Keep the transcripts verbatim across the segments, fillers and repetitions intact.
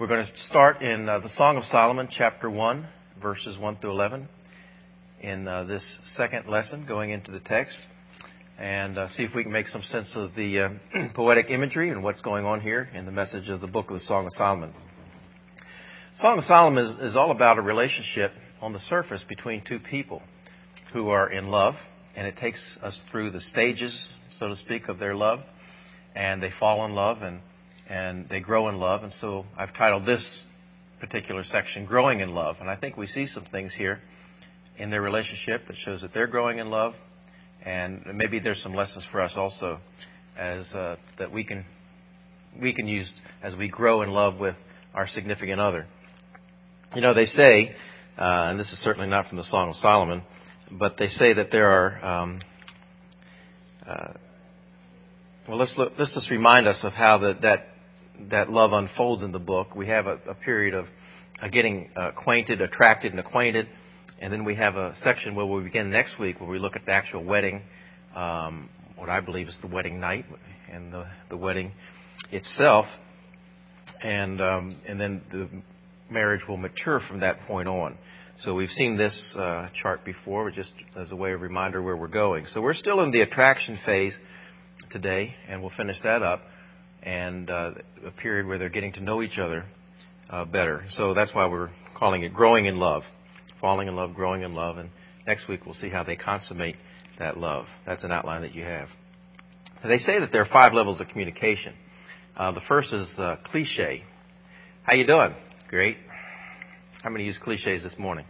We're going to start in uh, the Song of Solomon, chapter one, verses one through eleven, in uh, this second lesson, going into the text, and uh, see if we can make some sense of the uh, poetic imagery and what's going on here in the message of the book of the Song of Solomon. Song of Solomon is, is all about a relationship on the surface between two people who are in love, and it takes us through the stages, so to speak, of their love, and they fall in love, and and they grow in love. And so I've titled this particular section, Growing in Love. And I think we see some things here in their relationship that shows that they're growing in love. And maybe there's some lessons for us also as uh, that we can we can use as we grow in love with our significant other. You know, they say, uh, and this is certainly not from the Song of Solomon, but they say that there are... Um, uh, well, let's look, let's just remind us of how the, that that love unfolds in the book. We have a, a period of uh, getting uh, acquainted, attracted, and acquainted. And then we have a section where we begin next week where we look at the actual wedding, um, what I believe is the wedding night and the, the wedding itself. And um, and then the marriage will mature from that point on. So we've seen this uh, chart before, just as a way of reminder where we're going. So we're still in the attraction phase today, and we'll finish that up. And uh, a period where they're getting to know each other uh, better. So that's why we're calling it Growing in Love. Falling in love, growing in love. And next week we'll see how they consummate that love. That's an outline that you have. They say that there are five levels of communication. Uh, the first is uh, cliche. How you doing? Great. How many used cliches this morning?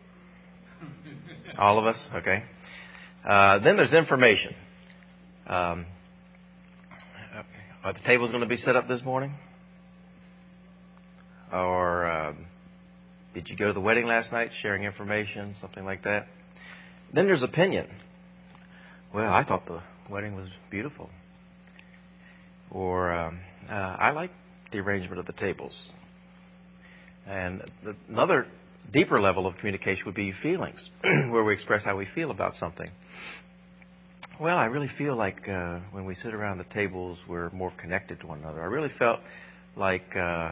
All of us? Okay. Uh, then there's information. Um, Are the tables going to be set up this morning? Or um, did you go to the wedding last night, sharing information, something like that? Then there's opinion. Well, I thought the wedding was beautiful. Or um, uh, I like the arrangement of the tables. And the, another deeper level of communication would be feelings, where we express how we feel about something. Well, I really feel like uh, when we sit around the tables, we're more connected to one another. I really felt like uh,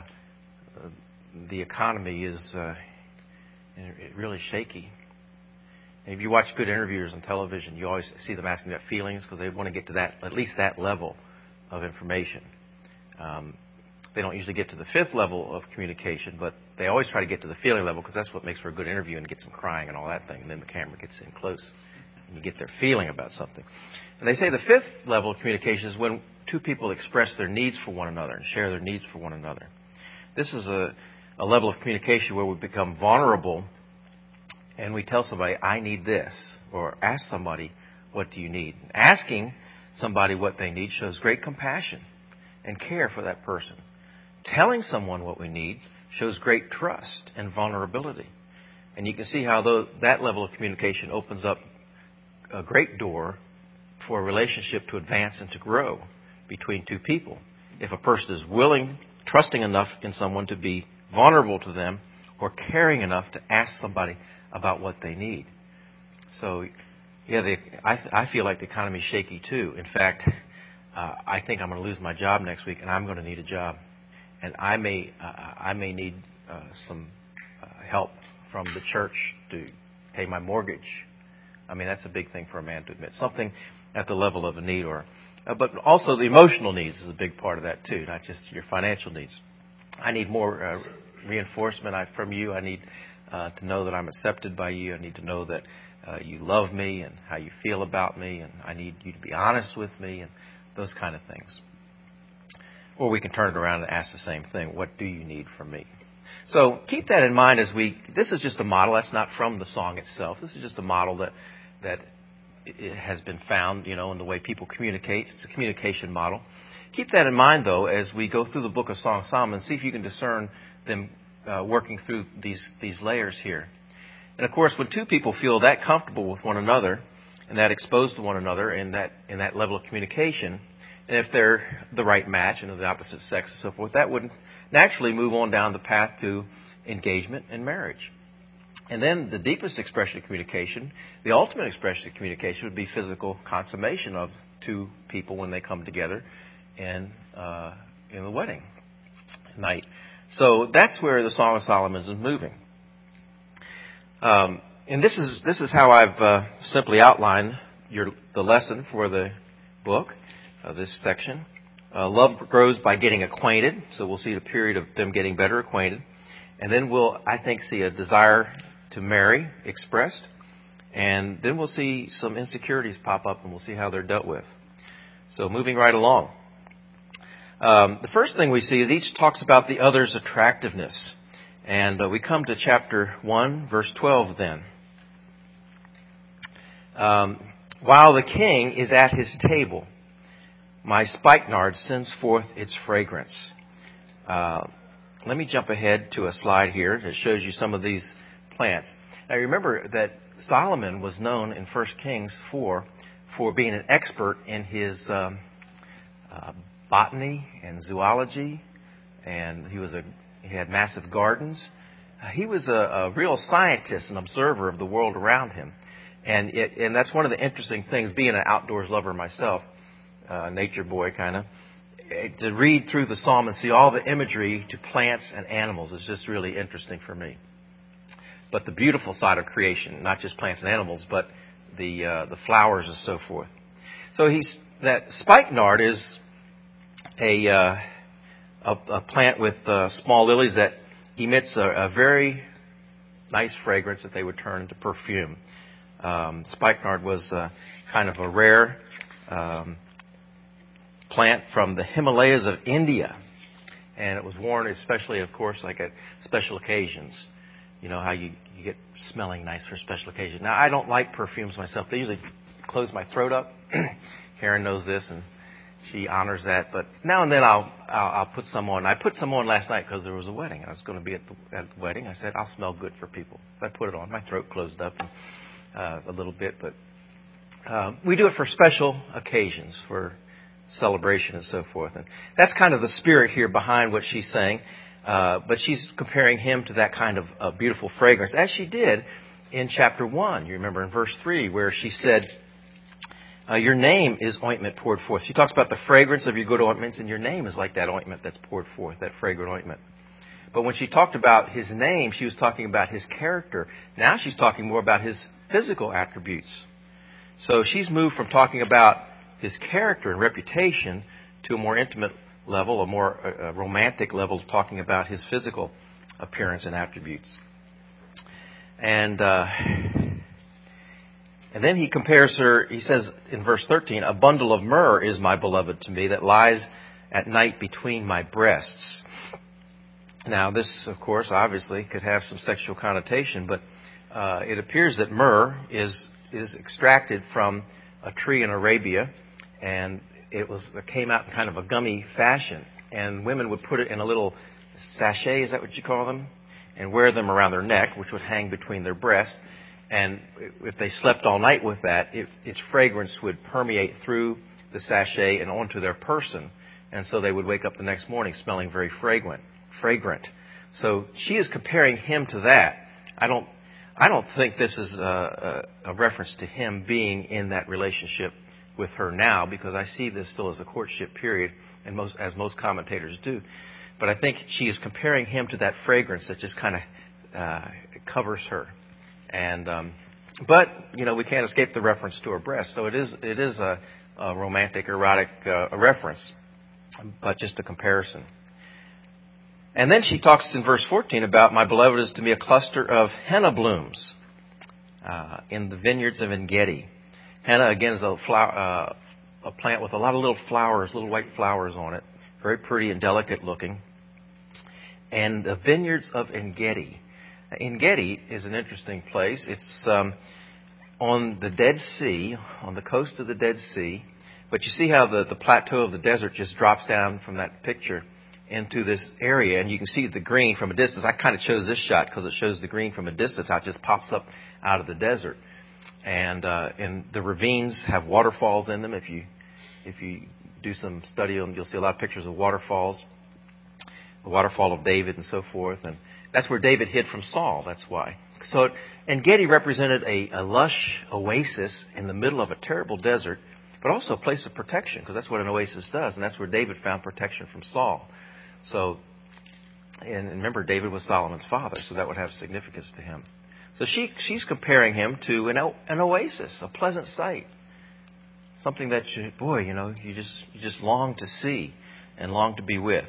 the economy is uh, really shaky. And if you watch good interviewers on television, you always see them asking about feelings because they want to get to that, at least that level of information. Um, they don't usually get to the fifth level of communication, but they always try to get to the feeling level because that's what makes for a good interview and gets them crying and all that thing. And then the camera gets in close. You get their feeling about something. And they say the fifth level of communication is when two people express their needs for one another and share their needs for one another. This is a, a level of communication where we become vulnerable and we tell somebody, I need this, or ask somebody, what do you need? Asking somebody what they need shows great compassion and care for that person. Telling someone what we need shows great trust and vulnerability. And you can see how though that level of communication opens up a great door for a relationship to advance and to grow between two people. If a person is willing, trusting enough in someone to be vulnerable to them or caring enough to ask somebody about what they need. So, yeah, the, I, I feel like the economy is shaky too. In fact, uh, I think I'm going to lose my job next week and I'm going to need a job. And I may, uh, I may need uh, some uh, help from the church to pay my mortgage. I mean, that's a big thing for a man to admit. Something at the level of a need, or, uh, but also the emotional needs is a big part of that too, not just your financial needs. I need more uh, reinforcement I, from you. I need uh, to know that I'm accepted by you. I need to know that uh, you love me and how you feel about me, and I need you to be honest with me and those kind of things. Or we can turn it around and ask the same thing. What do you need from me? So keep that in mind as we, this is just a model. That's not from the song itself. This is just a model that, that it has been found, you know, in the way people communicate. It's a communication model. Keep that in mind, though, as we go through the book of Song of Solomon. See if you can discern them uh, working through these, these layers here. And, of course, when two people feel that comfortable with one another and that exposed to one another in that, in that level of communication, and if they're the right match and of the opposite sex and so forth, that would naturally move on down the path to engagement and marriage. And then the deepest expression of communication, the ultimate expression of communication, would be physical consummation of two people when they come together in uh, in the wedding night. So that's where the Song of Solomon is moving. Um, and this is this is how I've uh, simply outlined your the lesson for the book, uh, this section. Uh, love grows by getting acquainted. So we'll see the period of them getting better acquainted. And then we'll, I think, see a desire to marry expressed. And then we'll see some insecurities pop up, and we'll see how they're dealt with. So moving right along. Um, the first thing we see is each talks about the other's attractiveness. And uh, we come to chapter one, verse twelve then. Um, While the king is at his table, my spikenard sends forth its fragrance. Uh, let me jump ahead to a slide here that shows you some of these plants. Now remember that Solomon was known in First Kings for, for being an expert in his um, uh, botany and zoology, and he was a he had massive gardens. Uh, he was a, a real scientist and observer of the world around him, and it, and that's one of the interesting things. Being an outdoors lover myself, uh, nature boy kind of, to read through the psalm and see all the imagery to plants and animals is just really interesting for me. But the beautiful side of creation, not just plants and animals, but the uh, the flowers and so forth. So he's that spikenard is a uh, a, a plant with uh, small lilies that emits a, a very nice fragrance that they would turn into perfume. Um, spikenard was uh, kind of a rare um, plant from the Himalayas of India, and it was worn especially, of course, like at special occasions. You know how you, you get smelling nice for special occasions. Now, I don't like perfumes myself. They usually close my throat up. Karen knows this, and she honors that. But now and then I'll I'll, I'll put some on. I put some on last night because there was a wedding. I was going to be at the, at the wedding. I said, I'll smell good for people. So I put it on. My throat closed up and, uh, a little bit. But uh, we do it for special occasions, for celebration and so forth. And that's kind of the spirit here behind what she's saying. Uh, but she's comparing him to that kind of uh, beautiful fragrance, as she did in chapter one. You remember in verse three where she said, uh, your name is ointment poured forth. She talks about the fragrance of your good ointments, and your name is like that ointment that's poured forth, that fragrant ointment. But when she talked about his name, she was talking about his character. Now she's talking more about his physical attributes. So she's moved from talking about his character and reputation to a more intimate level, a more uh, romantic level of talking about his physical appearance and attributes. And uh, and then he compares her, he says in verse thirteen, a bundle of myrrh is my beloved to me that lies at night between my breasts. Now this, of course, obviously could have some sexual connotation, but uh, it appears that myrrh is is extracted from a tree in Arabia, and it was it came out in kind of a gummy fashion, and women would put it in a little sachet, is that what you call them, and wear them around their neck, which would hang between their breasts. And if they slept all night with that, it, its fragrance would permeate through the sachet and onto their person, and so they would wake up the next morning smelling very fragrant. Fragrant. So she is comparing him to that. I don't. I don't think this is a, a, a reference to him being in that relationship with her now, because I see this still as a courtship period, and most, as most commentators do. But I think she is comparing him to that fragrance that just kind of uh, covers her. And um, but you know we can't escape the reference to her breast, so it is it is a, a romantic, erotic uh, a reference, but just a comparison. And then she talks in verse fourteen about my beloved is to me a cluster of henna blooms uh, in the vineyards of En-gedi. Henna, again, is a, flower, uh, a plant with a lot of little flowers, little white flowers on it. Very pretty and delicate looking. And the vineyards of En-gedi. En-gedi is an interesting place. It's um, on the Dead Sea, on the coast of the Dead Sea. But you see how the, the plateau of the desert just drops down from that picture into this area, and you can see the green from a distance. I kind of chose this shot because it shows the green from a distance, how it just pops up out of the desert. And uh, and the ravines have waterfalls in them. If you if you do some study on them, you'll see a lot of pictures of waterfalls, the waterfall of David and so forth. And that's where David hid from Saul. That's why. So En-gedi represented a, a lush oasis in the middle of a terrible desert, but also a place of protection, because that's what an oasis does, and that's where David found protection from Saul. So And remember, David was Solomon's father, so that would have significance to him. So she she's comparing him to an, an oasis, a pleasant sight. Something that, you, boy, you know, you just you just long to see and long to be with.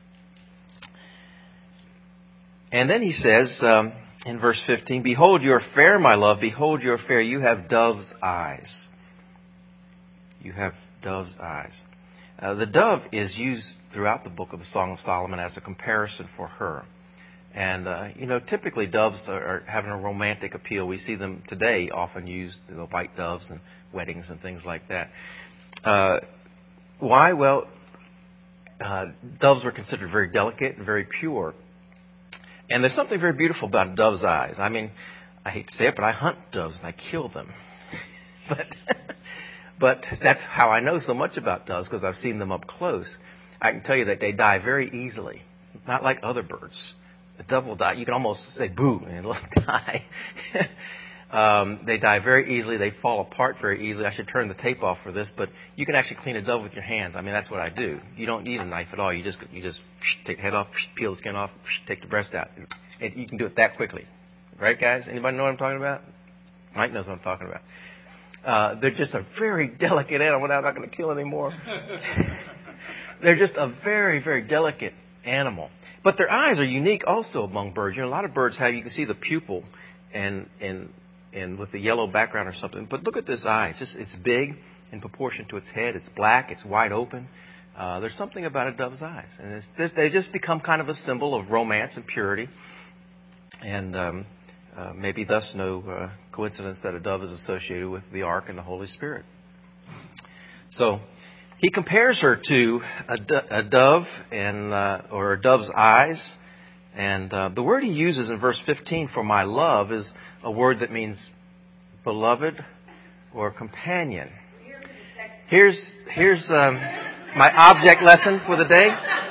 And then he says um, in verse fifteen, "Behold, you are fair, my love. Behold, you are fair. You have dove's eyes." You have dove's eyes. Uh, the dove is used throughout the book of the Song of Solomon as a comparison for her. And, uh, you know, typically doves are, are having a romantic appeal. We see them today often used, you know, white doves and weddings and things like that. Uh, why? Well, uh, doves were considered very delicate and very pure. And there's something very beautiful about a dove's eyes. I mean, I hate to say it, but I hunt doves and I kill them. but but that's how I know so much about doves, because I've seen them up close. I can tell you that they die very easily, not like other birds. The dove will die. You can almost say boo and it'll die. um, they die very easily. They fall apart very easily. I should turn the tape off for this, but you can actually clean a dove with your hands. I mean, that's what I do. You don't need a knife at all. You just you just take the head off, peel the skin off, take the breast out. And you can do it that quickly. Right, guys? Anybody know what I'm talking about? Mike knows what I'm talking about. Uh, they're just a very delicate animal. I'm not going to kill anymore. They're just a very, very delicate animal. But their eyes are unique also among birds. You know, a lot of birds have, you can see the pupil and and and with the yellow background or something. But look at this eye. It's just, it's big in proportion to its head. It's black. It's wide open. Uh, there's something about a dove's eyes. And it's, this, they just become kind of a symbol of romance and purity. And um, uh, maybe thus no uh, coincidence that a dove is associated with the Ark and the Holy Spirit. So he compares her to a, do- a dove and uh, or a dove's eyes. And uh, the word he uses in verse fifteen for my love is a word that means beloved or companion. Here's here's um, my object lesson for the day.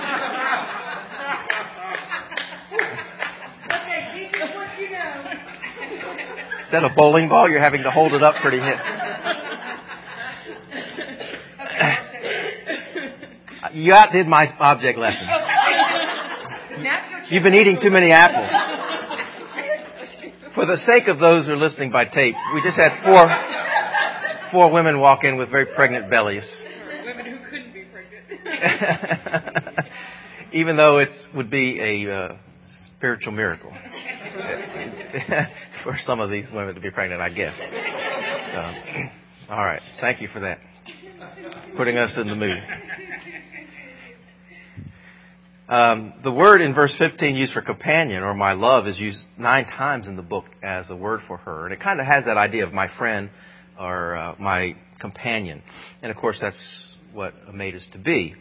Is that a bowling ball? You're having to hold it up pretty hit. You outdid my object lesson. You've been eating too many apples. For the sake of those who are listening by tape, we just had four four women walk in with very pregnant bellies. Women who couldn't be pregnant. Even though it would be a uh, spiritual miracle for some of these women to be pregnant, I guess. Um, all right. Thank you for that. Putting us in the mood. Um, the word in verse fifteen used for companion or my love is used nine times in the book as a word for her. And it kind of has that idea of my friend or uh, my companion. And of course, that's what a mate is to be.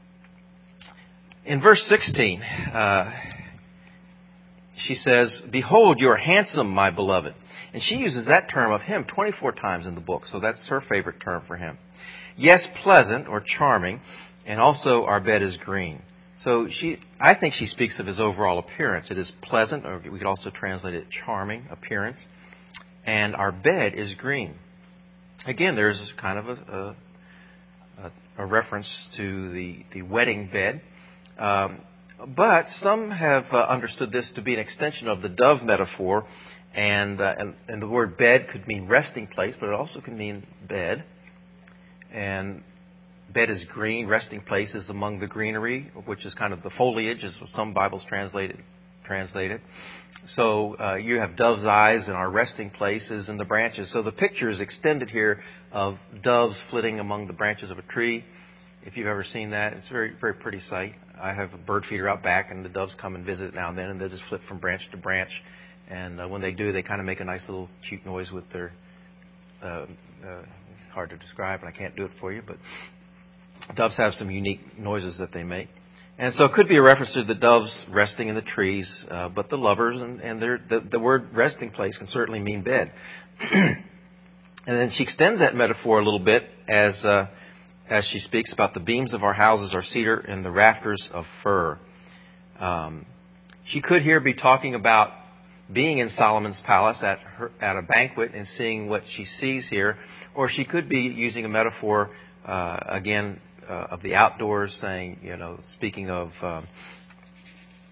In verse sixteen, uh, she says, behold, you are handsome, my beloved. And she uses that term of him twenty-four times in the book. So that's her favorite term for him. Yes, pleasant or charming. And also our bed is green. So she, I think she speaks of his overall appearance. It is pleasant, or we could also translate it charming appearance. And our bed is green. Again, there's kind of a, a, a reference to the, the wedding bed. Um, but some have uh, understood this to be an extension of the dove metaphor. And, uh, and, and the word bed could mean resting place, but it also can mean bed. And bed is green, resting place is among the greenery, which is kind of the foliage, as some Bibles translated. translated. So uh, you have dove's eyes and our resting places in the branches. So the picture is extended here of doves flitting among the branches of a tree. If you've ever seen that, it's a very, very pretty sight. I have a bird feeder out back, and the doves come and visit now and then, and they just flit from branch to branch. And uh, when they do, they kind of make a nice little cute noise with their... Uh, uh, it's hard to describe, and I can't do it for you, but doves have some unique noises that they make. And so it could be a reference to the doves resting in the trees, uh, but the lovers, and, and the, the word resting place can certainly mean bed. And then she extends that metaphor a little bit as uh, as she speaks about the beams of our houses are cedar and the rafters of fir. Um, she could here be talking about being in Solomon's palace at her, at a banquet and seeing what she sees here, or she could be using a metaphor uh, again. Uh, of the outdoors, saying, you know, speaking of um,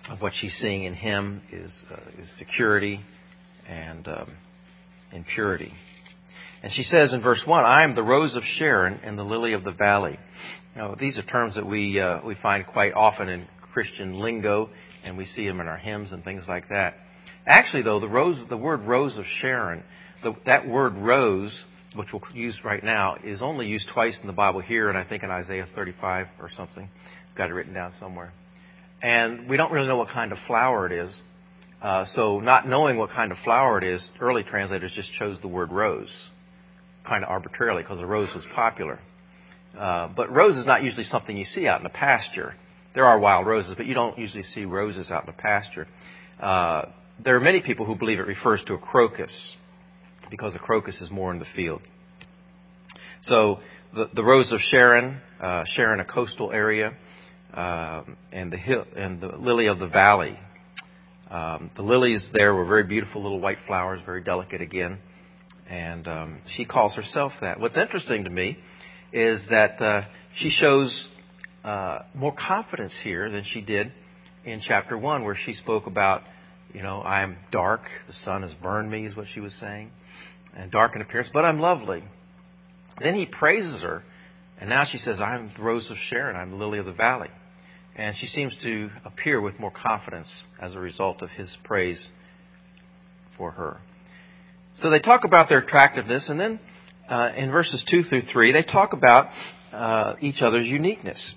of what she's seeing in him is, uh, is security and um, and purity. And she says in verse one, I am the rose of Sharon and the lily of the valley. Now, these are terms that we uh, we find quite often in Christian lingo, and we see them in our hymns and things like that. Actually, though, the rose, the word rose of Sharon, the, that word rose, which we'll use right now, is only used twice in the Bible here, and I think in Isaiah thirty-five or something. Got it written down somewhere. And we don't really know what kind of flower it is. Uh, so not knowing what kind of flower it is, early translators just chose the word rose, kind of arbitrarily, because the rose was popular. Uh, but rose is not usually something you see out in the pasture. There are wild roses, but you don't usually see roses out in the pasture. Uh, there are many people who believe it refers to a crocus, because a crocus is more in the field. So the, the rose of Sharon, uh, Sharon, a coastal area, uh, and the hill, and the lily of the valley. Um, the lilies there were very beautiful little white flowers, very delicate again. And um, she calls herself that. What's interesting to me is that uh, she shows uh, more confidence here than she did in chapter one, where she spoke about, you know, I'm dark, the sun has burned me, is what she was saying, and dark in appearance, but I'm lovely. Then he praises her, and now she says, I'm the rose of Sharon, I'm the lily of the valley. And she seems to appear with more confidence as a result of his praise for her. So they talk about their attractiveness, and then uh, in verses two through three, they talk about uh, each other's uniqueness.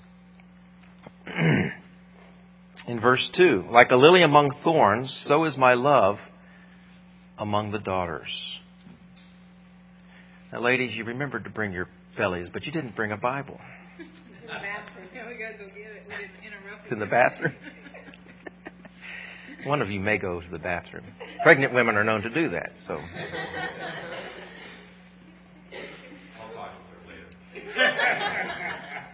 In verse two, like a lily among thorns, so is my love among the daughters. Now, ladies, you remembered to bring your bellies, but you didn't bring a Bible. The bathroom. Yeah, we gotta go get it. We didn't interrupt. It's in the bathroom. One of you may go to the bathroom. Pregnant women are known to do that, so. I'll talk with her later.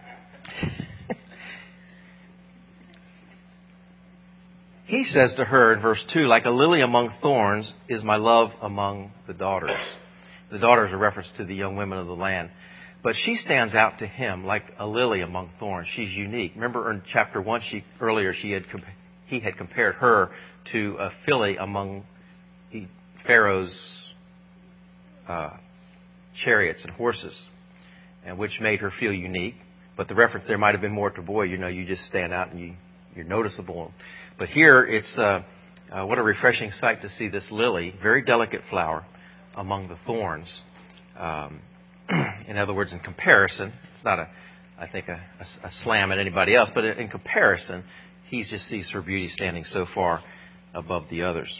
He says to her in verse two, like a lily among thorns is my love among the daughters. The daughters are a reference to the young women of the land. But she stands out to him like a lily among thorns. She's unique. Remember in chapter one, she earlier she had he had compared her to a filly among Pharaoh's uh, chariots and horses, and which made her feel unique. But the reference there might have been more to, boy, you know, you just stand out and you, you're noticeable. But here it's uh, uh, what a refreshing sight to see this lily, very delicate flower, among the thorns. Um, in other words, in comparison, it's not a, I think, a, a, a slam at anybody else, but in comparison, he just sees her beauty standing so far above the others.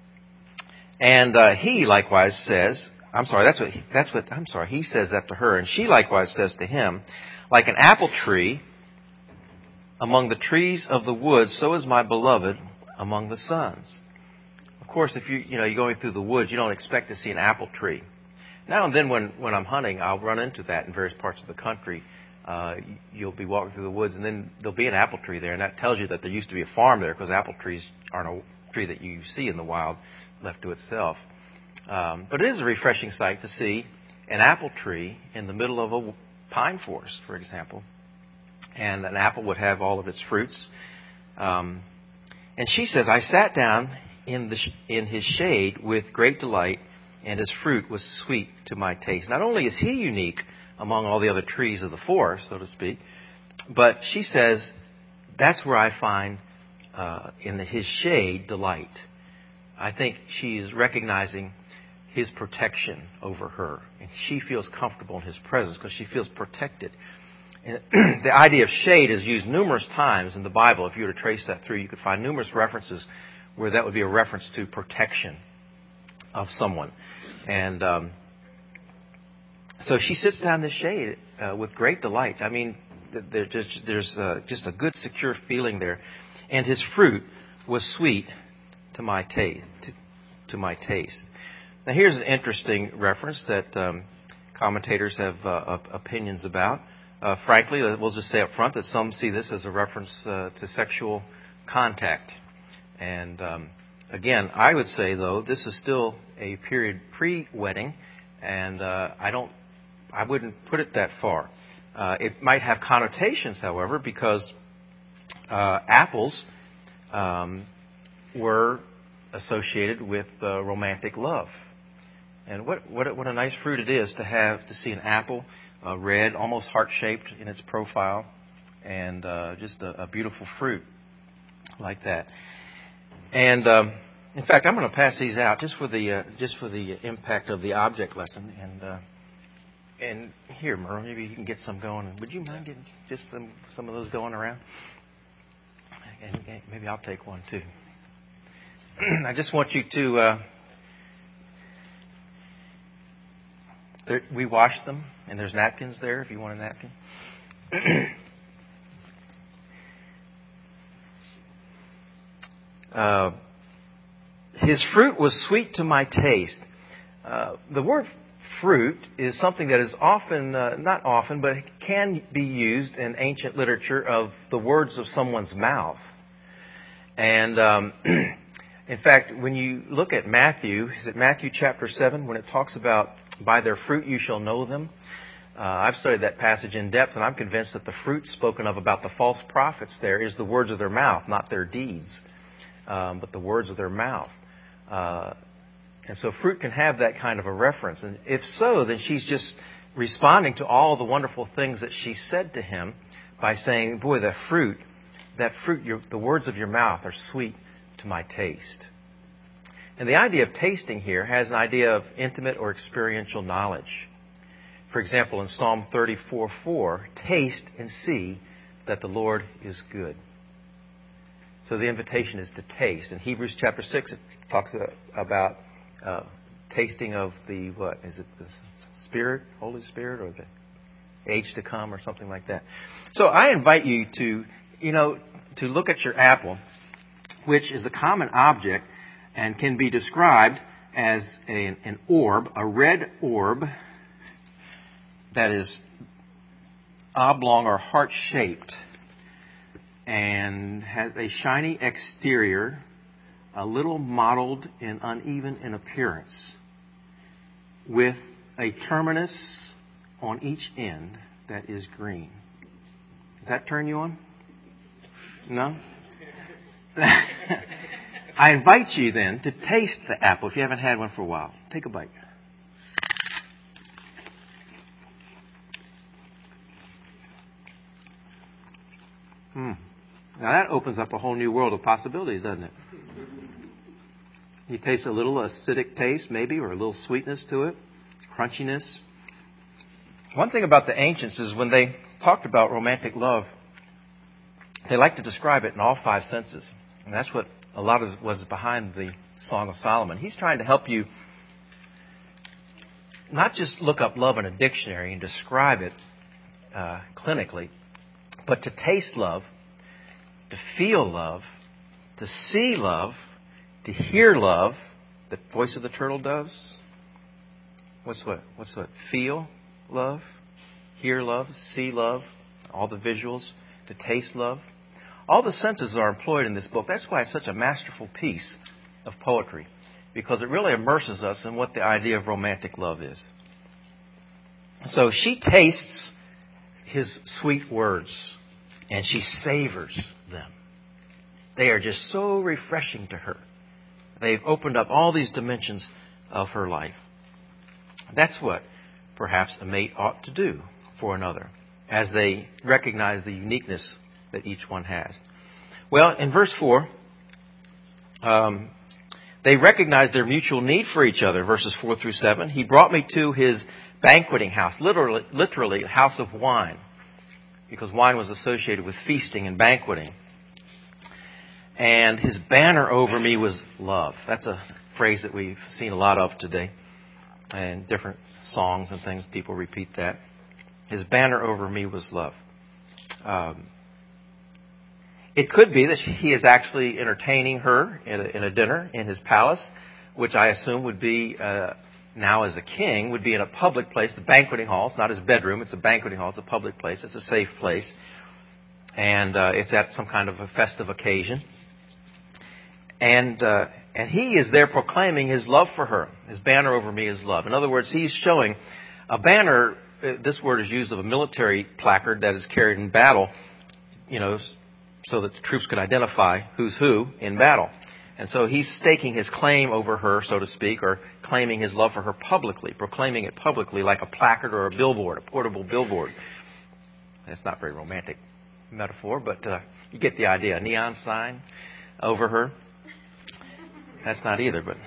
And uh, he likewise says, I'm sorry, that's what, he, that's what, I'm sorry, he says that to her, and she likewise says to him, like an apple tree among the trees of the woods, so is my beloved among the sons. Of course, if you, you know, you're going through the woods, you don't expect to see an apple tree. Now and then when, when I'm hunting, I'll run into that in various parts of the country. Uh, you'll be walking through the woods, and then there'll be an apple tree there, and that tells you that there used to be a farm there, because apple trees aren't a tree that you see in the wild left to itself. Um, but it is a refreshing sight to see an apple tree in the middle of a pine forest, for example. And an apple would have all of its fruits. Um, and she says, I sat down in, the sh- in his shade with great delight, and his fruit was sweet to my taste. Not only is he unique among all the other trees of the forest, so to speak, but she says, that's where I find uh, in the, his shade delight. I think she is recognizing his protection over her, and she feels comfortable in his presence because she feels protected. And the idea of shade is used numerous times in the Bible. If you were to trace that through, you could find numerous references where that would be a reference to protection of someone. And um, so she sits down in the shade uh, with great delight. I mean, there's just, there's uh, just a good, secure feeling there. And his fruit was sweet to my taste. To, to my taste. Now, here's an interesting reference that um, commentators have uh, opinions about. Uh, frankly, we'll just say up front that some see this as a reference uh, to sexual contact. And um, again, I would say, though, this is still a period pre-wedding, and uh, I don't, I wouldn't put it that far. Uh, it might have connotations, however, because uh, apples um, were associated with uh, romantic love. And what, what, what a nice fruit it is to have, to see an apple, uh, red, almost heart-shaped in its profile, and uh, just a, a beautiful fruit like that. And um, in fact, I'm going to pass these out just for the uh, just for the impact of the object lesson. And uh, and here, Merle, maybe you can get some going. Would you mind getting just some some of those going around? And maybe I'll take one too. I just want you to. Uh, there, we washed them, and there's napkins there if you want a napkin. uh, his fruit was sweet to my taste. Uh, the word fruit is something that is often, uh, not often, but can be used in ancient literature of the words of someone's mouth. And um, in fact, when you look at Matthew, is it Matthew chapter seven, when it talks about by their fruit you shall know them? Uh, I've studied that passage in depth, and I'm convinced that the fruit spoken of about the false prophets there is the words of their mouth, not their deeds, um, but the words of their mouth. Uh, and so fruit can have that kind of a reference. And if so, then she's just responding to all the wonderful things that she said to him by saying, boy, that fruit, that fruit, your, the words of your mouth are sweet to my taste. And the idea of tasting here has an idea of intimate or experiential knowledge. For example, in Psalm thirty-four four, taste and see that the Lord is good. So the invitation is to taste. In Hebrews chapter six, it talks about uh, tasting of the, what? Is it the Spirit, Holy Spirit, or the age to come, or something like that? So I invite you to, you know, to look at your apple, which is a common object and can be described as a, an orb, a red orb that is oblong or heart-shaped and has a shiny exterior, a little mottled and uneven in appearance, with a terminus on each end that is green. Does that turn you on? No? I invite you then to taste the apple if you haven't had one for a while. Take a bite. Hmm. Now that opens up a whole new world of possibilities, doesn't it? You taste a little acidic taste, maybe, or a little sweetness to it, crunchiness. One thing about the ancients is when they talked about romantic love, they like to describe it in all five senses. And that's what a lot of was behind the Song of Solomon. He's trying to help you not just look up love in a dictionary and describe it uh, clinically, but to taste love, to feel love, to see love, to hear love. The voice of the turtle doves. What's what? What's what? Feel love, hear love, see love, all the visuals, to taste love. All the senses are employed in this book. That's why it's such a masterful piece of poetry, because it really immerses us in what the idea of romantic love is. So she tastes his sweet words, and she savors them. They are just so refreshing to her. They've opened up all these dimensions of her life. That's what perhaps a mate ought to do for another, as they recognize the uniqueness that each one has. Well, in verse four, um, they recognize their mutual need for each other, verses four through seven. He brought me to his banqueting house, literally, literally house of wine, because wine was associated with feasting and banqueting. And his banner over me was love. That's a phrase that we've seen a lot of today. And different songs and things, people repeat that. His banner over me was love. Um, it could be that he is actually entertaining her in a, in a dinner in his palace, which I assume would be, uh, now as a king, would be in a public place, the banqueting hall. It's not his bedroom, it's a banqueting hall. It's a public place. It's a safe place. And uh, it's at some kind of a festive occasion. And uh, and he is there proclaiming his love for her. His banner over me is love. In other words, he's showing a banner. Uh, this word is used of a military placard that is carried in battle, you know, so that the troops could identify who's who in battle. And so he's staking his claim over her, so to speak, or claiming his love for her publicly, proclaiming it publicly like a placard or a billboard, a portable billboard. That's not a very romantic metaphor, but uh, you get the idea. A neon sign over her. That's not either, but...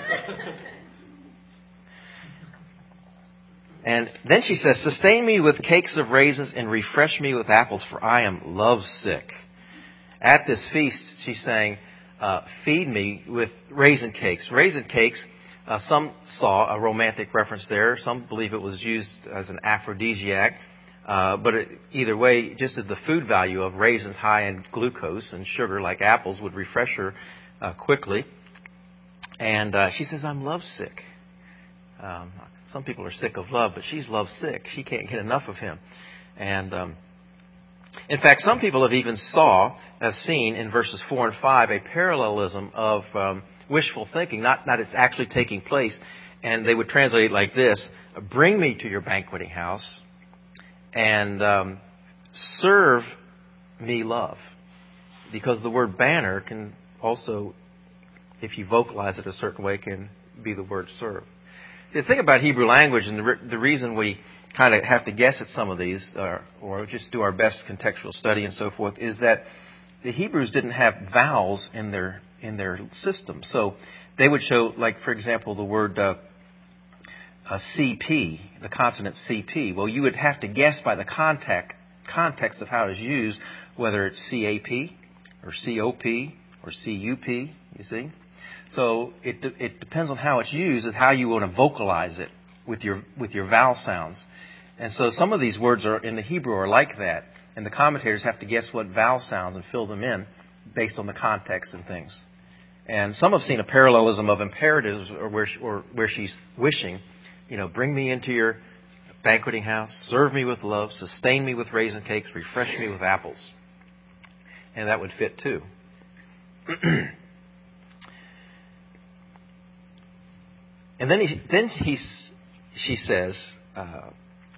And then she says, sustain me with cakes of raisins and refresh me with apples, for I am lovesick. At this feast, she's saying, uh, feed me with raisin cakes. Raisin cakes, uh, some saw a romantic reference there. Some believe it was used as an aphrodisiac. Uh, but it, either way, just the food value of raisins high in glucose and sugar like apples would refresh her uh, quickly. And uh, she says, I'm lovesick. Um, some people are sick of love, but she's lovesick. She can't get enough of him. And um, in fact, some people have even saw, have seen in verses four and five a parallelism of um, wishful thinking, not that it's actually taking place. And they would translate it like this: bring me to your banqueting house and um, serve me love. Because the word banner can also, if you vocalize it a certain way, can be the word serve. The thing about Hebrew language, and the, re- the reason we kind of have to guess at some of these, uh, or just do our best contextual study and so forth, is that the Hebrews didn't have vowels in their in their system. So they would show, like, for example, the word uh, uh, C P, the consonant C P. Well, you would have to guess by the contact, context of how it is used, whether it's C A P or C O P or C U P, you see. So it de- it depends on how it's used, is how you want to vocalize it with your with your vowel sounds. And so some of these words are in the Hebrew are like that, and the commentators have to guess what vowel sounds and fill them in based on the context and things. And some have seen a parallelism of imperatives, or where she, or where she's wishing, you know, bring me into your banqueting house, serve me with love, sustain me with raisin cakes, refresh me with apples. And that would fit too. And then he, then he's, she says, uh,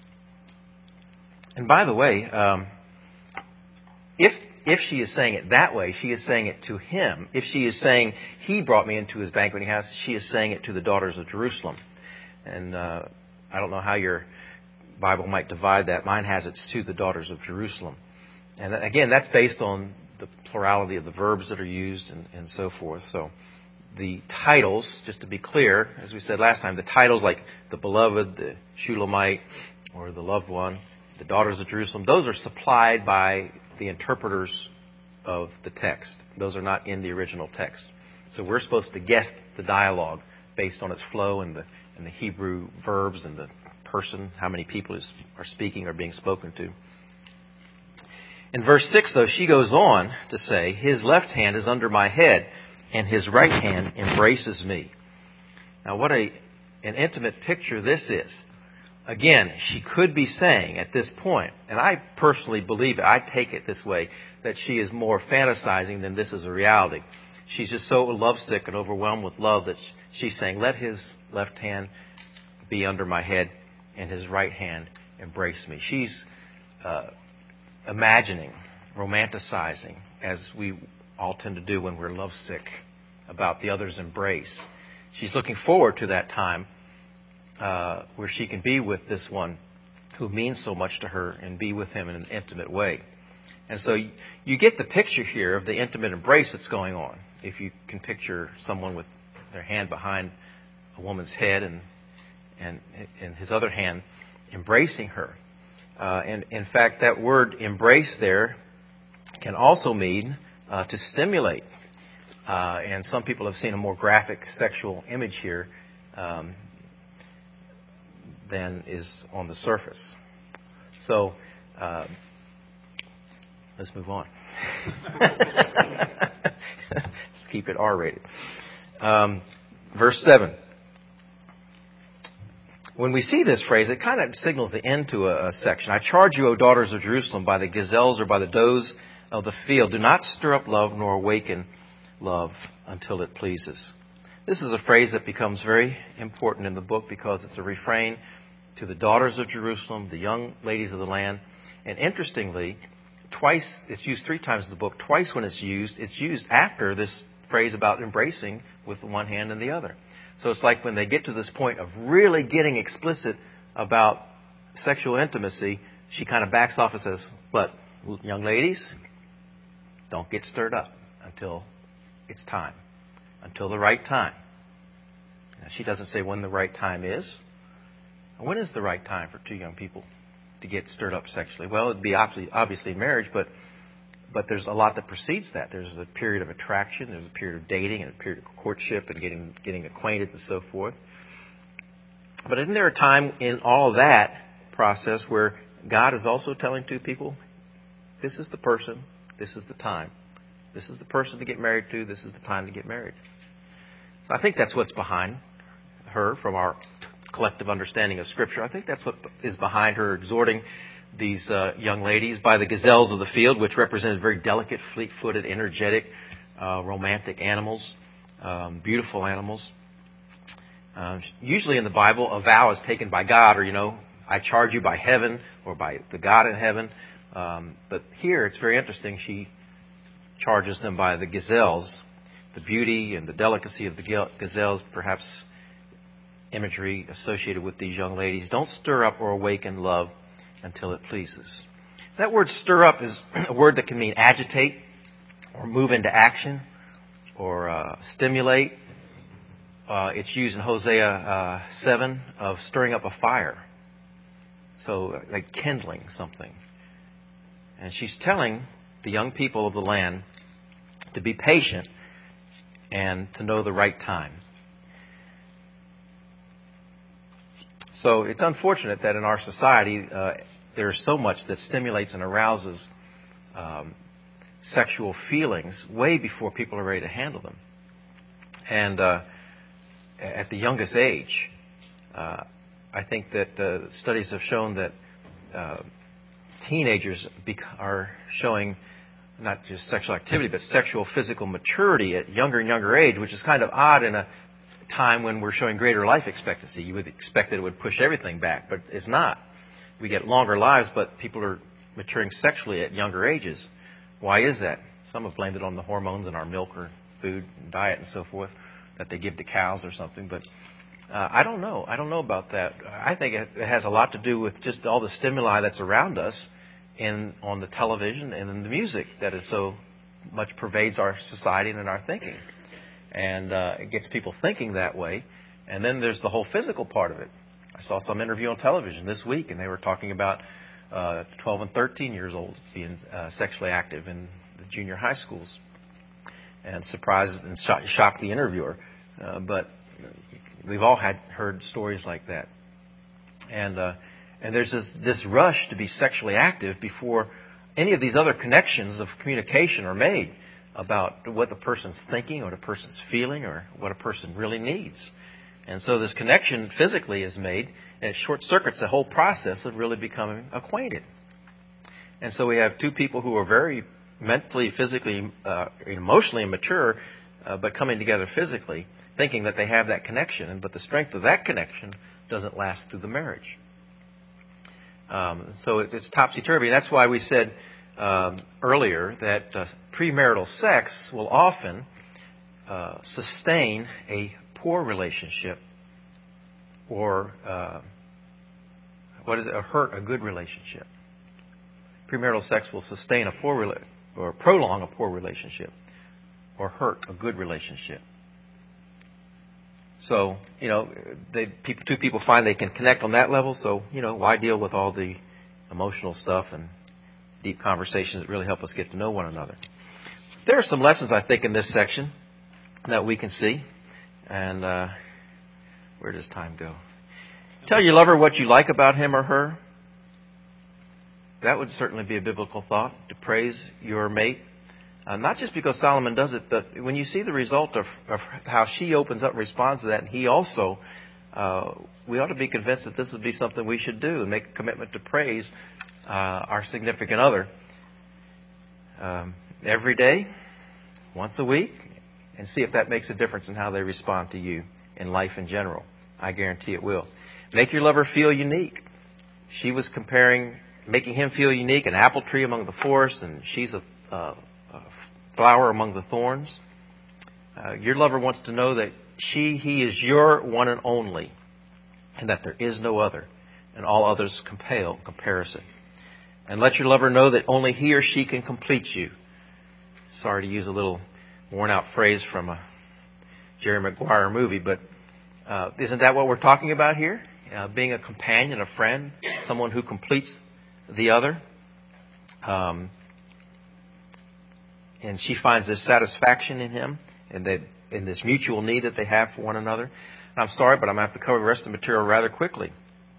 and by the way, um, if if she is saying it that way, she is saying it to him. If she is saying he brought me into his banqueting house, she is saying it to the daughters of Jerusalem. And uh, I don't know how your Bible might divide that. Mine has it to the daughters of Jerusalem. And again, that's based on the plurality of the verbs that are used and, and so forth. So the titles, just to be clear, as we said last time, the titles like the beloved, the Shulamite, or the loved one, the daughters of Jerusalem, those are supplied by the interpreters of the text. Those are not in the original text. So we're supposed to guess the dialogue based on its flow and the and the Hebrew verbs and the person, how many people is, are speaking or being spoken to. In verse six, though, she goes on to say, his left hand is under my head, and his right hand embraces me. Now, what a an intimate picture this is. Again, she could be saying at this point, and I personally believe it, I take it this way, that she is more fantasizing than this is a reality. She's just so lovesick and overwhelmed with love that she's saying, let his left hand be under my head and his right hand embrace me. She's uh, imagining, romanticizing, as we all tend to do when we're lovesick, about the other's embrace. She's looking forward to that time uh, where she can be with this one who means so much to her and be with him in an intimate way. And so you, you get the picture here of the intimate embrace that's going on. If you can picture someone with their hand behind a woman's head and and, and his other hand embracing her. Uh, and in fact, that word embrace there can also mean uh, to stimulate. Uh, and some people have seen a more graphic sexual image here um, than is on the surface. So uh, let's move on. Let's keep it R-rated. Um, verse seven. When we see this phrase, it kind of signals the end to a, a section. I charge you, O daughters of Jerusalem, by the gazelles or by the does of the field, do not stir up love nor awaken love until it pleases. This is a phrase that becomes very important in the book because it's a refrain to the daughters of Jerusalem, the young ladies of the land. And interestingly, twice, it's used three times in the book. Twice when it's used, it's used after this phrase about embracing with one hand and the other. So it's like when they get to this point of really getting explicit about sexual intimacy, she kind of backs off and says, but young ladies, don't get stirred up until it's time, until the right time. Now, she doesn't say when the right time is. When is the right time for two young people to get stirred up sexually? Well, it'd be obviously, obviously marriage, but but there's a lot that precedes that. There's a period of attraction, there's a period of dating, and a period of courtship and getting getting acquainted and so forth. But isn't there a time in all of that process where God is also telling two people, this is the person, this is the time. This is the person to get married to, this is the time to get married. So I think that's what's behind her from our collective understanding of Scripture. I think that's what is behind her exhorting these uh, young ladies by the gazelles of the field, which represented very delicate, fleet-footed, energetic, uh, romantic animals, um, beautiful animals. Uh, usually in the Bible, a vow is taken by God, or, you know, I charge you by heaven or by the God in heaven. Um, but here it's very interesting. She charges them by the gazelles, the beauty and the delicacy of the gazelles, perhaps imagery associated with these young ladies. Don't stir up or awaken love until it pleases. That word stir up is a word that can mean agitate or move into action or uh, stimulate. Uh, it's used in Hosea uh, seven of stirring up a fire. So like kindling something. And she's telling the young people of the land to be patient and to know the right time. So it's unfortunate that in our society uh, there is so much that stimulates and arouses um, sexual feelings way before people are ready to handle them. And uh, at the youngest age, uh, I think that uh, studies have shown that uh, teenagers bec- are showing not just sexual activity, but sexual physical maturity at younger and younger age, which is kind of odd in a time when we're showing greater life expectancy. You would expect that it would push everything back, but it's not. We get longer lives, but people are maturing sexually at younger ages. Why is that? Some have blamed it on the hormones in our milk or food and diet and so forth that they give to cows or something, but uh, I don't know. I don't know about that. I think it, it has a lot to do with just all the stimuli that's around us in on the television and in the music that is so much pervades our society and in our thinking. And uh, it gets people thinking that way. And then there's the whole physical part of it. I saw some interview on television this week, and they were talking about uh, twelve and thirteen years old being uh, sexually active in the junior high schools. And surprised and sh- shocked the interviewer. Uh, but we've all had heard stories like that. And uh, and there's this, this rush to be sexually active before any of these other connections of communication are made about what the person's thinking or the person's feeling or what a person really needs. And so this connection physically is made, and it short-circuits the whole process of really becoming acquainted. And so we have two people who are very mentally, physically, uh, emotionally immature, uh, but coming together physically, thinking that they have that connection. But the strength of that connection doesn't last through the marriage. Um, so it's, it's topsy-turvy. And that's why we said um, earlier that uh, premarital sex will often uh, sustain a poor relationship or uh, what is it? Or hurt a good relationship. Premarital sex will sustain a poor rela- or prolong a poor relationship or hurt a good relationship. So, you know, they, people, two people find they can connect on that level. So, you know, why deal with all the emotional stuff and deep conversations that really help us get to know one another? There are some lessons, I think, in this section that we can see. And uh, where does time go? Tell your lover what you like about him or her. That would certainly be a biblical thought, to praise your mate. Uh, not just because Solomon does it, but when you see the result of, of how she opens up and responds to that, and he also, uh, we ought to be convinced that this would be something we should do and make a commitment to praise uh, our significant other um, every day, once a week, and see if that makes a difference in how they respond to you in life in general. I guarantee it will. Make your lover feel unique. She was comparing making him feel unique, an apple tree among the forest, and she's a, uh, a flower among the thorns. Uh, your lover wants to know that she, he is your one and only, and that there is no other, and all others compel comparison. And let your lover know that only he or she can complete you. Sorry to use a little worn-out phrase from a Jerry Maguire movie, but uh, isn't that what we're talking about here? Uh, being a companion, a friend, someone who completes the other. Um, and she finds this satisfaction in him, and that in this mutual need that they have for one another. And I'm sorry, but I'm going to have to cover the rest of the material rather quickly.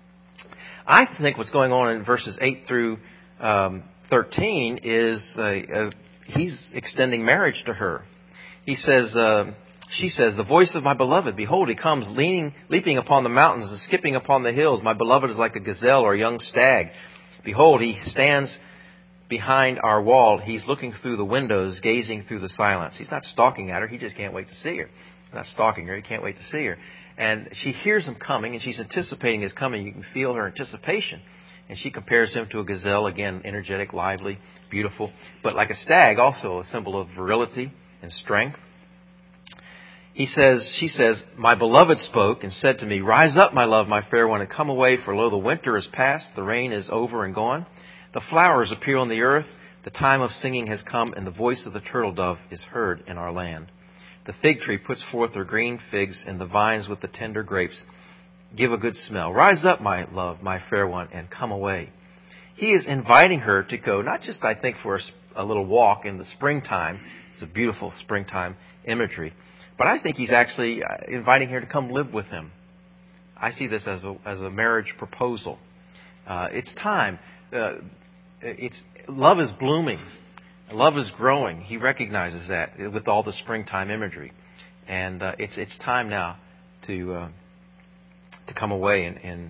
I think what's going on in verses eight through um, thirteen is uh, uh, he's extending marriage to her. He says, uh, she says, the voice of my beloved, behold, he comes leaning, leaping upon the mountains and skipping upon the hills. My beloved is like a gazelle or a young stag. Behold, he stands behind our wall. He's looking through the windows, gazing through the silence. He's not stalking at her. He just can't wait to see her. He's not stalking her. He can't wait to see her. And she hears him coming, and she's anticipating his coming. You can feel her anticipation. And she compares him to a gazelle, again, energetic, lively, beautiful, but like a stag, also a symbol of virility and strength. He says, she says, my beloved spoke and said to me, rise up, my love, my fair one, and come away, for lo, the winter is past, the rain is over and gone. The flowers appear on the earth, the time of singing has come, and the voice of the turtle dove is heard in our land. The fig tree puts forth her green figs, and the vines with the tender grapes give a good smell. Rise up, my love, my fair one, and come away. He is inviting her to go, not just, I think, for a, a little walk in the springtime. It's a beautiful springtime imagery. But I think he's actually inviting her to come live with him. I see this as a, as a marriage proposal. Uh, it's time. Uh, it's love is blooming. Love is growing. He recognizes that with all the springtime imagery. And uh, it's it's time now to uh, to come away and, and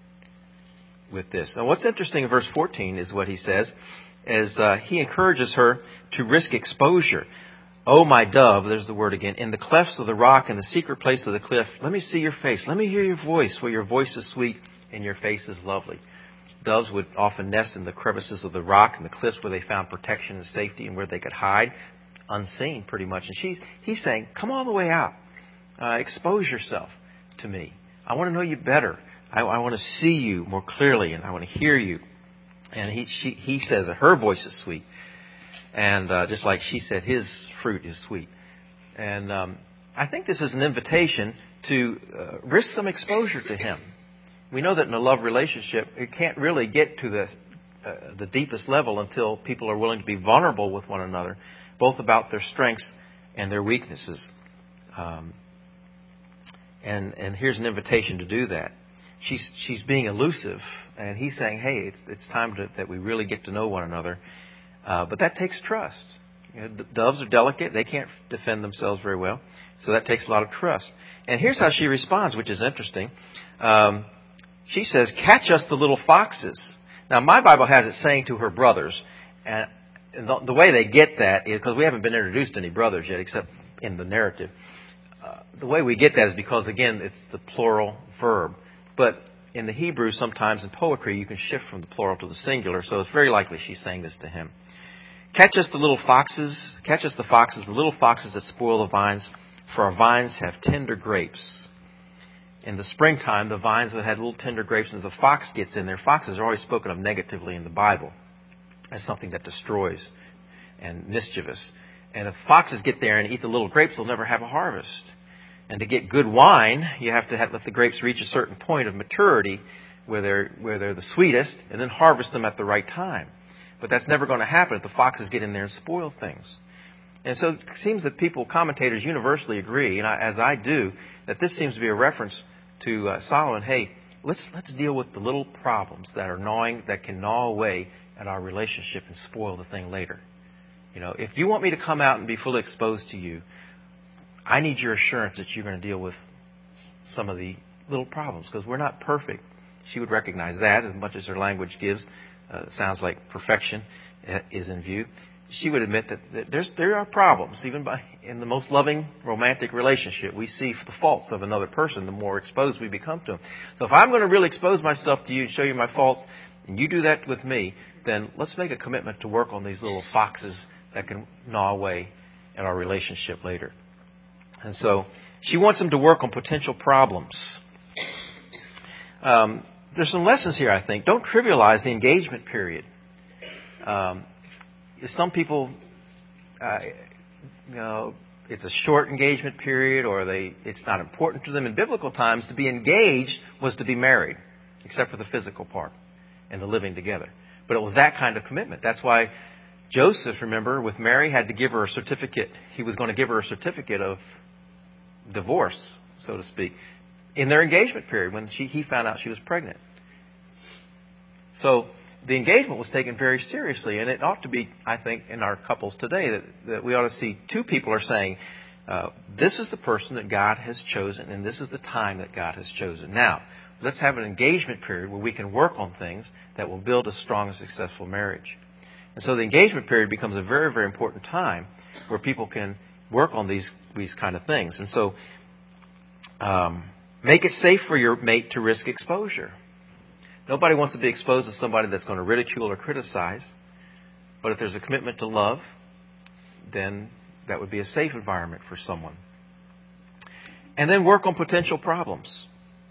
with this. Now, what's interesting in verse fourteen is what he says, is uh, he encourages her to risk exposure. Oh, my dove, there's the word again, in the clefts of the rock, in the secret place of the cliff, let me see your face. Let me hear your voice, for your voice is sweet and your face is lovely. Doves would often nest in the crevices of the rock and the cliffs where they found protection and safety and where they could hide, unseen pretty much. And she's, he's saying, come all the way out. Uh, expose yourself to me. I want to know you better. I, I want to see you more clearly, and I want to hear you. And he, she, he says that her voice is sweet. And uh, just like she said, his fruit is sweet. And um, I think this is an invitation to uh, risk some exposure to him. We know that in a love relationship, it can't really get to the uh, the deepest level until people are willing to be vulnerable with one another, both about their strengths and their weaknesses. Um, and and here's an invitation to do that. She's she's being elusive, and he's saying, "Hey, it's, it's time to, that we really get to know one another." Uh, but that takes trust. You know, doves are delicate; they can't defend themselves very well, so that takes a lot of trust. And here's how she responds, which is interesting. Um, she says, "Catch us the little foxes." Now, my Bible has it saying to her brothers, and the, the way they get that is because we haven't been introduced to any brothers yet, except in the narrative. Uh, the way we get that is because, again, it's the plural verb. But in the Hebrew, sometimes in poetry, you can shift from the plural to the singular, so it's very likely she's saying this to him. Catch us the little foxes, catch us the foxes, the little foxes that spoil the vines, for our vines have tender grapes. In the springtime, the vines that had little tender grapes, and the fox gets in there. Foxes are always spoken of negatively in the Bible as something that destroys and mischievous. And if foxes get there and eat the little grapes, they'll never have a harvest. And to get good wine, you have to have, let the grapes reach a certain point of maturity where they're, where they're the sweetest, and then harvest them at the right time. But that's never going to happen if the foxes get in there and spoil things. And so it seems that people, commentators universally agree, and I, as I do, that this seems to be a reference to uh, Solomon. Hey, let's let's deal with the little problems that are gnawing, that can gnaw away at our relationship and spoil the thing later. You know, if you want me to come out and be fully exposed to you, I need your assurance that you're going to deal with some of the little problems, because we're not perfect. She would recognize that as much as her language gives. Uh, it sounds like perfection uh, is in view. She would admit that, that there's there are problems. Even by in the most loving romantic relationship, we see the faults of another person the more exposed we become to them. So if I'm going to really expose myself to you and show you my faults, and you do that with me, then let's make a commitment to work on these little foxes that can gnaw away at our relationship later. And so she wants him to work on potential problems. Um, there's some lessons here, I think. Don't trivialize the engagement period. Um, some people, uh, you know, it's a short engagement period, or they it's not important to them. In biblical times, to be engaged was to be married, except for the physical part and the living together. But it was that kind of commitment. That's why Joseph, remember, with Mary, had to give her a certificate. He was going to give her a certificate of divorce, so to speak, in their engagement period when she, he found out she was pregnant. So the engagement was taken very seriously, and it ought to be, I think, in our couples today, that, that we ought to see two people are saying, uh, this is the person that God has chosen, and this is the time that God has chosen. Now, let's have an engagement period where we can work on things that will build a strong and successful marriage. And so the engagement period becomes a very, very important time where people can work on these these kind of things. And so um, make it safe for your mate to risk exposure. Nobody wants to be exposed to somebody that's going to ridicule or criticize. But if there's a commitment to love, then that would be a safe environment for someone. And then work on potential problems.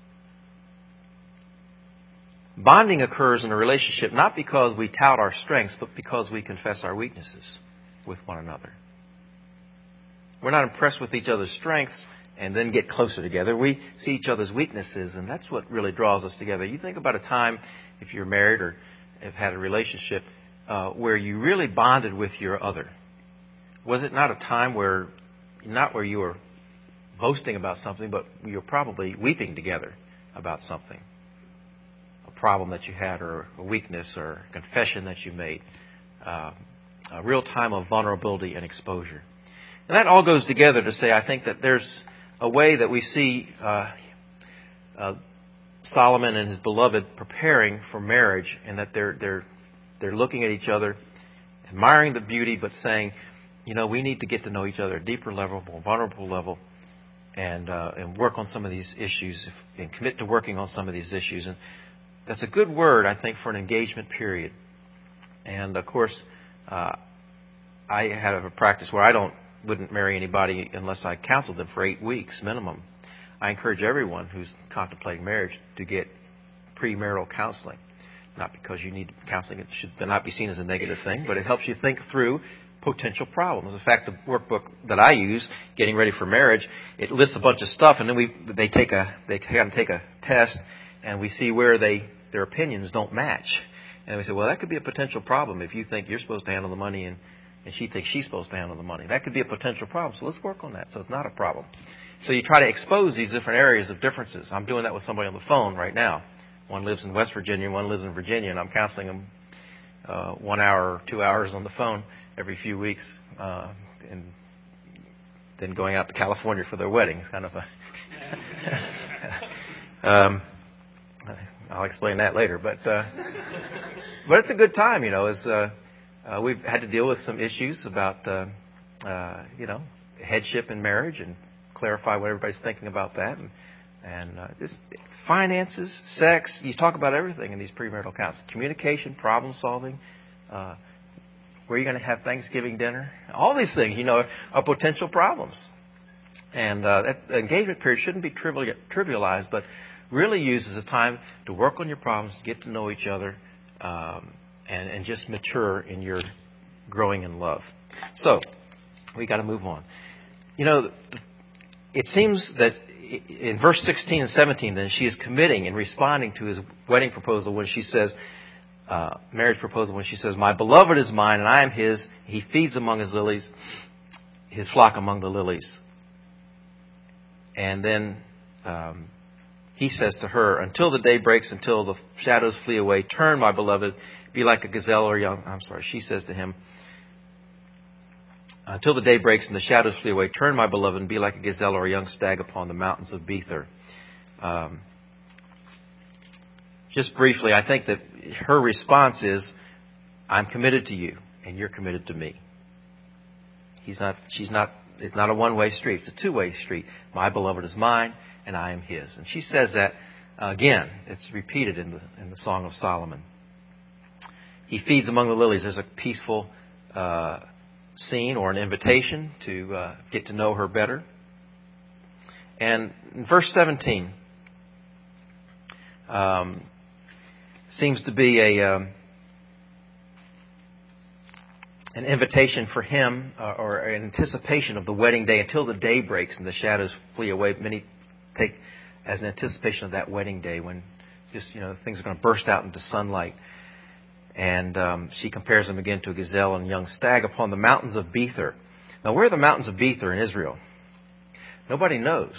Bonding occurs in a relationship not because we tout our strengths, but because we confess our weaknesses with one another. We're not impressed with each other's strengths and then get closer together. We see each other's weaknesses, and that's what really draws us together. You think about a time, if you're married or have had a relationship, uh, where you really bonded with your other. Was it not a time where, not where you were boasting about something, but you were probably weeping together about something? A problem that you had, or a weakness, or a confession that you made. Uh, a real time of vulnerability and exposure. And that all goes together to say, I think that there's a way that we see uh, uh, Solomon and his beloved preparing for marriage, and that they're they're they're looking at each other, admiring the beauty, but saying, you know, we need to get to know each other at a deeper level, more vulnerable level, and uh, and work on some of these issues, and commit to working on some of these issues. And that's a good word, I think, for an engagement period. And of course, uh, I have a practice where I don't wouldn't marry anybody unless I counseled them for eight weeks minimum. I encourage everyone who's contemplating marriage to get premarital counseling. Not because you need counseling, it should not be seen as a negative thing, but it helps you think through potential problems. In fact, the workbook that I use, Getting Ready for Marriage, it lists a bunch of stuff, and then we they take a they kind of take a test, and we see where they their opinions don't match. And we say, well, that could be a potential problem if you think you're supposed to handle the money and and she thinks she's supposed to handle the money. That could be a potential problem. So let's work on that so it's not a problem. So you try to expose these different areas of differences. I'm doing that with somebody on the phone right now. One lives in West Virginia, one lives in Virginia, and I'm counseling them uh, one hour or two hours on the phone every few weeks, uh, and then going out to California for their wedding. It's kind of a... um, I'll explain that later. But uh, but it's a good time, you know, as... Uh, Uh, we've had to deal with some issues about, uh, uh, you know, headship in marriage, and clarify what everybody's thinking about that. And, and uh, just finances, sex, you talk about everything in these premarital counseling. Communication, problem solving, uh, where you're going to have Thanksgiving dinner. All these things, you know, are potential problems. And uh, that engagement period shouldn't be trivial, trivialized, but really used as a time to work on your problems, get to know each other, um, And, and just mature in your growing in love. So, we got to move on. You know, it seems that in verse sixteen and seventeen, then she is committing and responding to his wedding proposal when she says, uh, marriage proposal, when she says, my beloved is mine and I am his. He feeds among his lilies, his flock among the lilies. And then um, he says to her, until the day breaks, until the shadows flee away, turn, my beloved, be like a gazelle or young... I'm sorry, she says to him, until the day breaks and the shadows flee away, turn, my beloved, and be like a gazelle or a young stag upon the mountains of Bether. Um, just briefly, I think that her response is, I'm committed to you, and you're committed to me. He's not. She's not. It's not a one-way street. It's a two-way street. My beloved is mine, and I am his. And she says that, uh, again, it's repeated in the in the Song of Solomon. he feeds among the lilies. There's a peaceful uh, scene or an invitation to uh, get to know her better. And in verse seventeen, um, seems to be a um, an invitation for him, uh, or an anticipation of the wedding day until the day breaks and the shadows flee away. Many take as an anticipation of that wedding day when just, you know, things are going to burst out into sunlight. And um, she compares them again to a gazelle and a young stag upon the mountains of Bether. Now, where are the mountains of Bether in Israel? Nobody knows.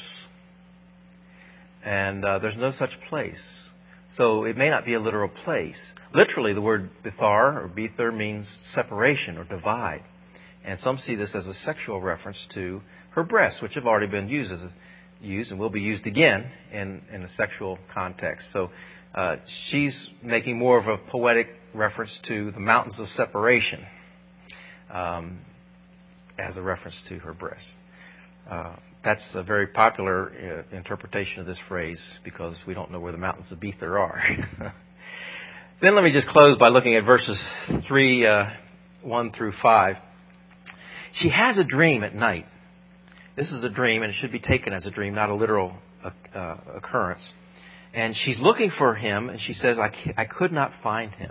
And uh, there's no such place. So it may not be a literal place. Literally, the word Bethar or Bether means separation or divide. And some see this as a sexual reference to her breasts, which have already been used as a, used and will be used again in, in a sexual context. So uh, she's making more of a poetic reference to the mountains of separation um, as a reference to her breasts. Uh, that's a very popular uh, interpretation of this phrase because we don't know where the mountains of Bether are. Then let me just close by looking at verses three, uh, one through five. She has a dream at night. This is a dream, and it should be taken as a dream, not a literal uh, occurrence. And she's looking for him, and she says, I, I could not find him.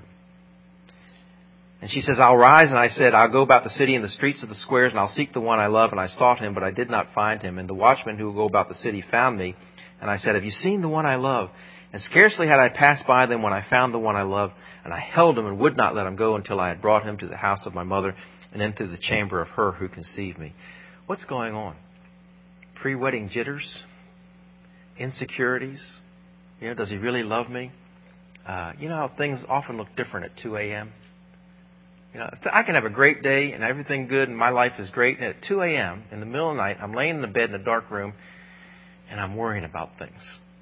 And she says, I'll rise, and I said, I'll go about the city and the streets of the squares, and I'll seek the one I love, and I sought him, but I did not find him. And the watchmen who go about the city found me, and I said, have you seen the one I love? And scarcely had I passed by them when I found the one I loved, and I held him and would not let him go until I had brought him to the house of my mother and into the chamber of her who conceived me. What's going on? Pre-wedding jitters? Insecurities? You know, does he really love me? Uh, you know how things often look different at two a.m.? You know, I can have a great day and everything good and my life is great, and at two a.m. in the middle of the night, I'm laying in the bed in a dark room and I'm worrying about things.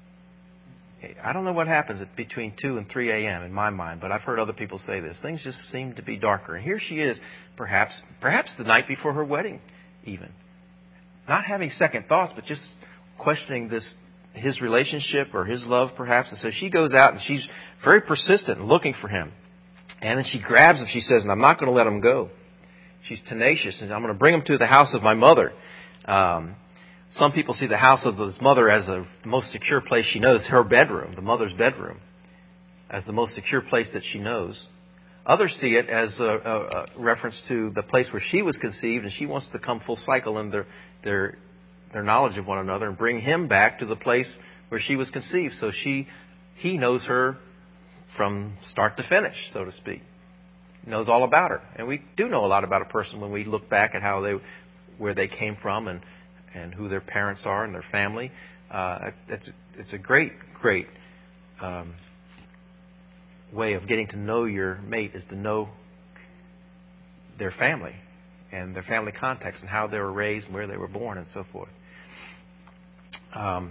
I don't know what happens at between two and three a.m. in my mind, but I've heard other people say this. Things just seem to be darker. And here she is, perhaps, perhaps the night before her wedding, even. Not having second thoughts, but just questioning this, his relationship or his love, perhaps. And so she goes out and she's very persistent in looking for him. And then she grabs him. She says, and I'm not going to let him go. She's tenacious, and I'm going to bring him to the house of my mother. Um, Some people see the house of his mother as the most secure place she knows, her bedroom, the mother's bedroom, as the most secure place that she knows. Others see it as a, a, a reference to the place where she was conceived, and she wants to come full cycle in their, their, their knowledge of one another and bring him back to the place where she was conceived. So she, he knows her from start to finish, so to speak. He knows all about her. And we do know a lot about a person when we look back at how they, where they came from and and who their parents are and their family. Uh, it's, it's a great, great um, way of getting to know your mate is to know their family and their family context and how they were raised and where they were born and so forth. Um,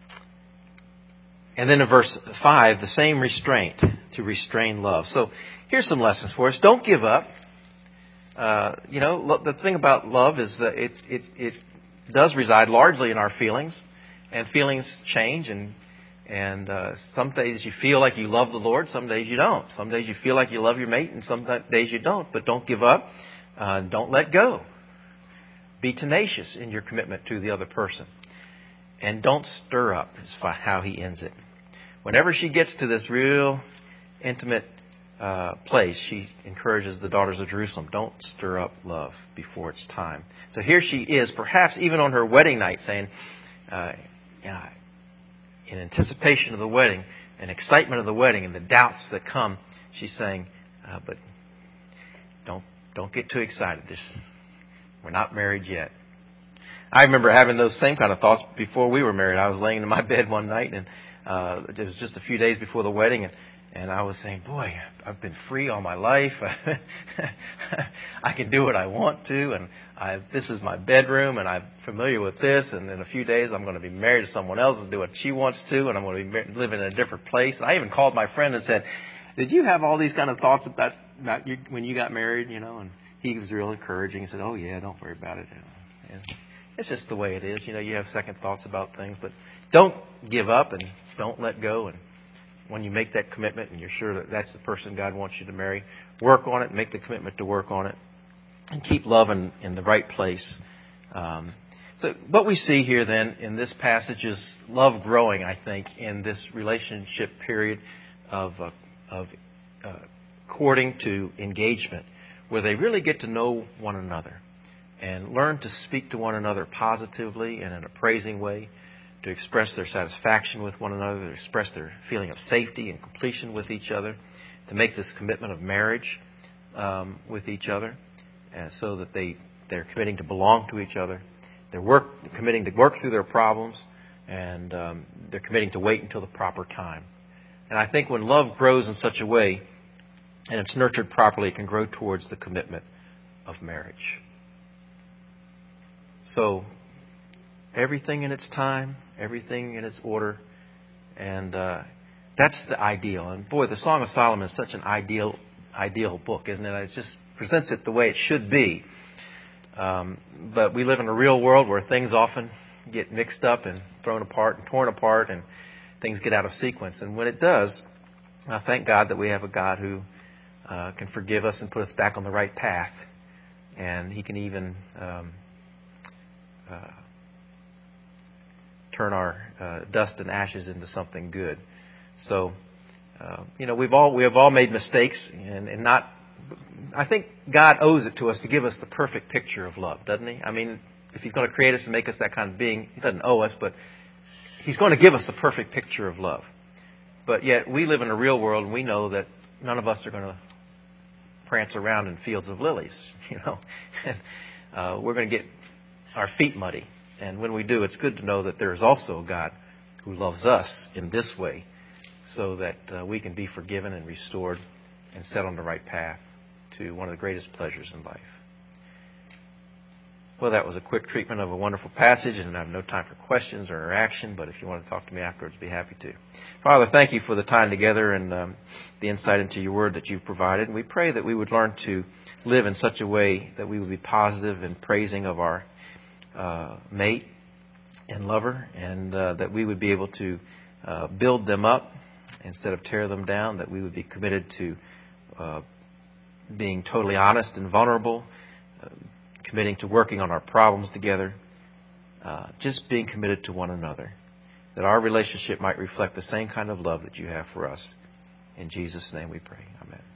and then in verse five, the same restraint, to restrain love. So here's some lessons for us. Don't give up. Uh, you know, lo- the thing about love is uh, it, it, it does reside largely in our feelings, and feelings change, and and uh, some days you feel like you love the Lord, some days you don't. Some days you feel like you love your mate, and some days you don't. But don't give up. Uh, don't let go. Be tenacious in your commitment to the other person. And don't stir up is how he ends it. Whenever she gets to this real intimate Uh, place, she encourages the daughters of Jerusalem, don't stir up love before it's time. So here she is, perhaps even on her wedding night, saying, uh, you know, in anticipation of the wedding, and excitement of the wedding, and the doubts that come, she's saying, uh, but don't don't get too excited. This, we're not married yet. I remember having those same kind of thoughts before we were married. I was laying in my bed one night, and uh, it was just a few days before the wedding, and And I was saying, boy, I've been free all my life. I can do what I want to. And I, this is my bedroom, and I'm familiar with this. And in a few days, I'm going to be married to someone else and do what she wants to. And I'm going to be living in a different place. And I even called my friend and said, did you have all these kind of thoughts about, about you, when you got married? You know, and he was real encouraging. He said, oh, yeah, don't worry about it. And it's just the way it is. You know, you have second thoughts about things. But don't give up and don't let go. And when you make that commitment and you're sure that that's the person God wants you to marry, work on it, make the commitment to work on it, and keep love in, in the right place. Um, so what we see here then in this passage is love growing, I think, in this relationship period of, uh, of uh, courting to engagement, where they really get to know one another and learn to speak to one another positively and in a praising way, to express their satisfaction with one another, to express their feeling of safety and completion with each other, to make this commitment of marriage um, with each other, uh, so that they, they're committing to belong to each other. They're work, committing to work through their problems, and um, they're committing to wait until the proper time. And I think when love grows in such a way, and it's nurtured properly, it can grow towards the commitment of marriage. So, everything in its time, everything in its order, and uh, that's the ideal. And boy, the Song of Solomon is such an ideal, ideal book, isn't it? It just presents it the way it should be. Um, but we live in a real world where things often get mixed up and thrown apart and torn apart, and things get out of sequence. And when it does, I thank God that we have a God who uh, can forgive us and put us back on the right path. And He can even um, uh, turn our uh, dust and ashes into something good. So, uh, you know, we've all we have all made mistakes, and, and not. I think God owes it to us to give us the perfect picture of love, doesn't He? I mean, if He's going to create us and make us that kind of being, He doesn't owe us, but He's going to give us the perfect picture of love. But yet we live in a real world, and we know that none of us are going to prance around in fields of lilies, you know. And uh, we're going to get our feet muddy. And when we do, it's good to know that there is also a God who loves us in this way, so that uh, we can be forgiven and restored and set on the right path to one of the greatest pleasures in life. Well, that was a quick treatment of a wonderful passage, and I have no time for questions or interaction, but if you want to talk to me afterwards, I'd be happy to. Father, thank you for the time together and um, the insight into your word that you've provided. And we pray that we would learn to live in such a way that we would be positive and praising of our uh, mate and lover, and uh, that we would be able to uh, build them up instead of tear them down, that we would be committed to uh, being totally honest and vulnerable, uh, committing to working on our problems together, uh, just being committed to one another, that our relationship might reflect the same kind of love that you have for us. In Jesus' name we pray. Amen.